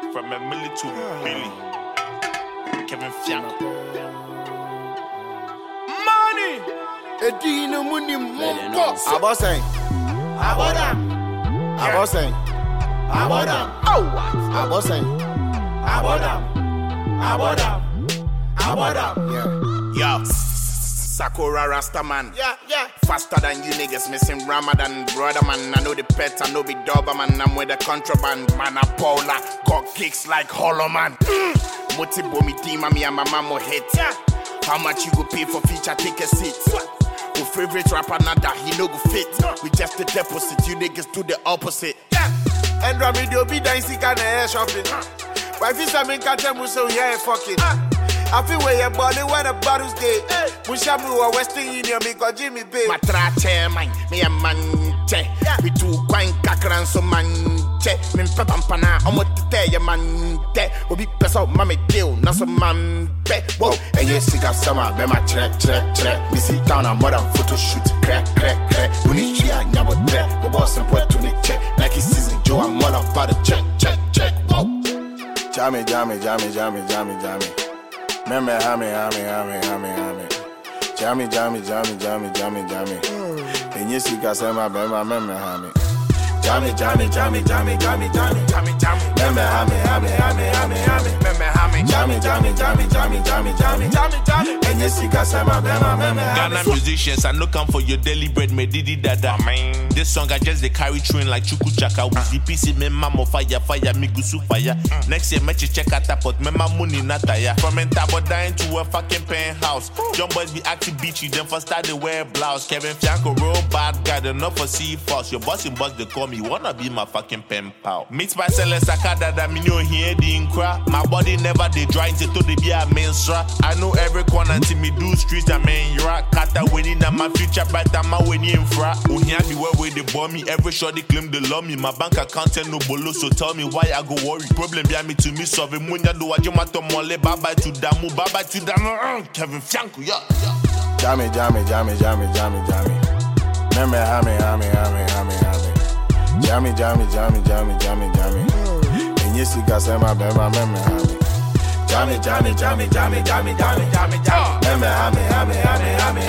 From a milli to Billy. Kevin Fianco. Money! Edino Muni Monko. Aboseng. Abodam. Aboseng. Abodam. Aboseng. Abodam. Abodam. Abodam. Yeah. Yo, Sakura Rastaman. Yeah. Faster than you niggas missing Ramadan. Brother man, I know the pet, I know the dog man. I'm with the contraband. Man, I Paula got kicks like Hollow Man. Motibo me team, me and my mama hit. How much you go pay for feature? Take a seat. Your favorite rapper, nada, he no go fit. We just the deposit, you niggas do the opposite. And Rami do be dancing kind of hair shopping. Why if you make catch them so yeah fucking. I feel where your body when the bottles day. Mushamu or Western Union because Jimmy Bay. Matra chairman, me a man. We do quite kakran so man. Min pampana, I'm what to tell you man. We be peso, mammy deal, not some man. Whoa, and yes, see got summer, be my track. We see down a mother photo shoot, crack. We need you, I never there. We boss and put to the check. Like it's season, Joe, I'm all about the check. Whoa. Jammy. Meme hame. Jammy. Enye sika sema bema meme hame. Jammy. Meme hame. Enye sika sema bema meme hame. Ghana musicians, I no come for your daily bread, me didi dada. This song I just they carry train like Chuku Chaka. With the PC, me mama fire, me gusu fire. Next year, me check out pot, me mama money nataya. From Entabo dying to a fucking penthouse. Young boys be acting beachy, then first start they wear blouse. Kevin Fianco, real bad guy, they not for see false. Your boss in boss, they call me, wanna be my fucking pen pal. Meet my sellers, Sakada, that me know here, the incra. My body never they dry to the be a mensura. I know every corner until me do streets, I mean, you're Kata winning, and my future, but I'm a winning infra. Unia be where they bomb me, every shot they claim they love me. My bank account and no bolo, so tell me why I go worry. Problem behind me to me, solve it. Munya do what you want to mole, bye bye to Damu. Kevin Fianco, yeah. Jammy. Meme hame. Jammy. Enye sika sema bema meme hame. Jammy. Meme hame.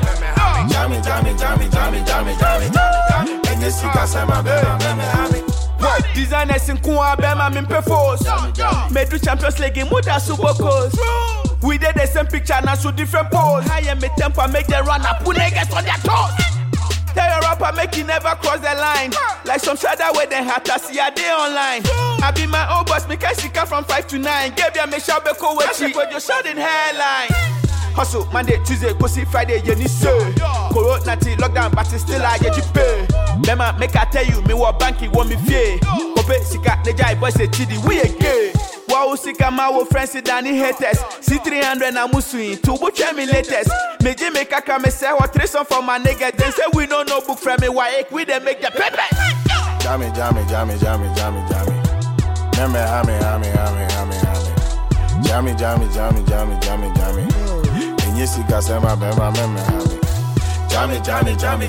Jammy. Enye sika sema bema meme hame. Designers in Kuwa Bema Mimpe Force. Medu Champions League in Muda Subokos. We did the same picture now so different pose. I am a temper, make them run up, put niggas on their toes. Tell your rapper, make you never cross the line. Like some shadow where they have to see a day online. I be my old boss, make I sick from 5 to 9. Give you me shabeko with you with your shouting hairline. Hustle Monday, Tuesday, Pussy Friday, you need so. Corona lockdown, but it's still I get you pay. Mema, make I tell you, me what banking want me fear. Kope sika, the jai boy say chidi, we a gay. Wow, sika ma wo friends sit down in haters. C300 na musui, tubu me latest. Me je make a come say what 3 song for my nigga. They say we don't know book from me, why we they make the paper. Jammy. Meme hame. Jammy. Enye sika sema bema meme hame. Jammy. Meme hame.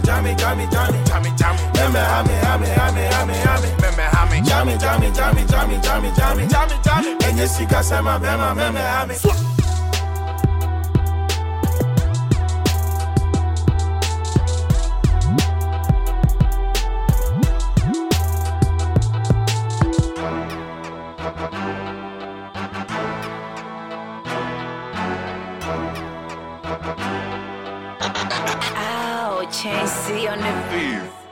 Jammy. Enye sika sema bema meme hame. Chain C on the beat.